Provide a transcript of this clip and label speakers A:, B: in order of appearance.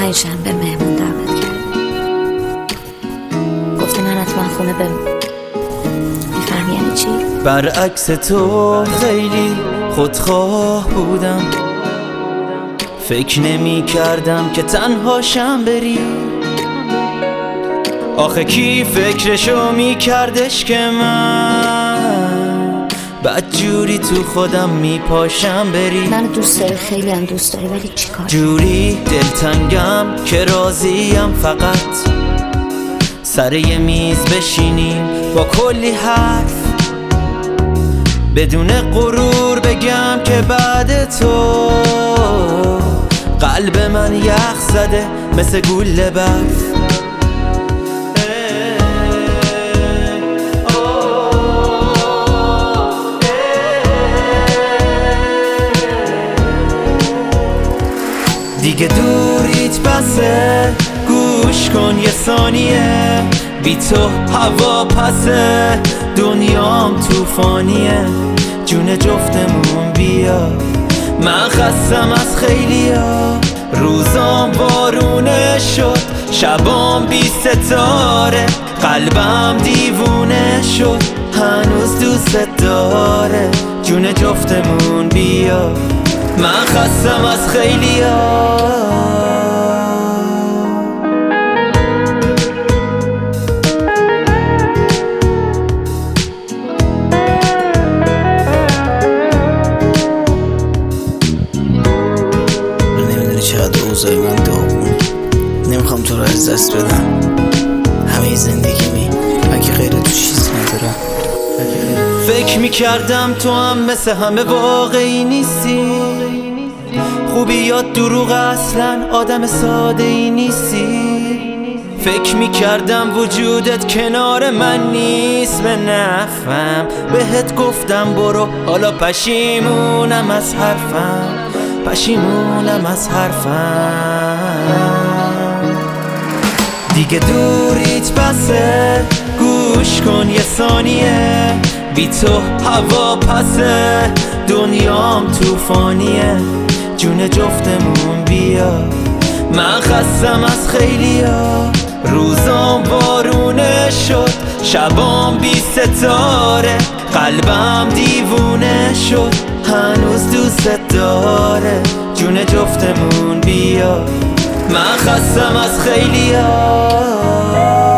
A: 5 مهمون دعوت کرد. گفتن حتما خونه بمون. میفهمی یعنی چی؟
B: برعکس تو خیلی خودخواه بودم، فکر نمی کردم که تنهاشم بری. آخه کی فکرشو می کردش که من بدجوری تو خودم می پاشم بری.
A: منو دوست داری، خیلی هم دوست داری، ولی چی کار؟
B: جوری دلتنگم که راضیم فقط سر یه میز بشینیم با کلی حرف، بدون غرور بگم که بعد تو قلب من یخ زده مثل گوله برف. دیگه دوریت بسه، گوش کن یه ثانیه، بی تو هوا پسه، دنیام توفانیه، جون جفتمون بیا. من خستم از خیلیا، روزام بارونه شد، شبام بی ستاره، قلبم دیوونه شد، هنوز دوست داره، جون جفتمون بیا. من خستم از خیلیا.
C: نمیدونی چقدر اوضاع من داغون، نمیخوام تو رو از دست بدم. همه زندگیمی من که غیر تو چیز ندارم.
B: فکر میکردم تو هم مثل همه واقعی نیستی، خوبی یا دروغ، اصلا آدم ساده ای نیستی. فکر میکردم وجودت کنار من نیست به نفعم، بهت گفتم برو، حالا پشیمونم از حرفم، پشیمونم از حرفم. دیگه دوریت بسه، گوش کن یه ثانیه، بی تو هوا پسه، دنیام توفانیه، جون جفتمون بیا. من خستم از خیلیا، روزام بارونه شد، شبام بی ستاره، قلبم دیوونه شد، هنوز دوست داره، جون جفتمون بیا. من خستم از خیلیا.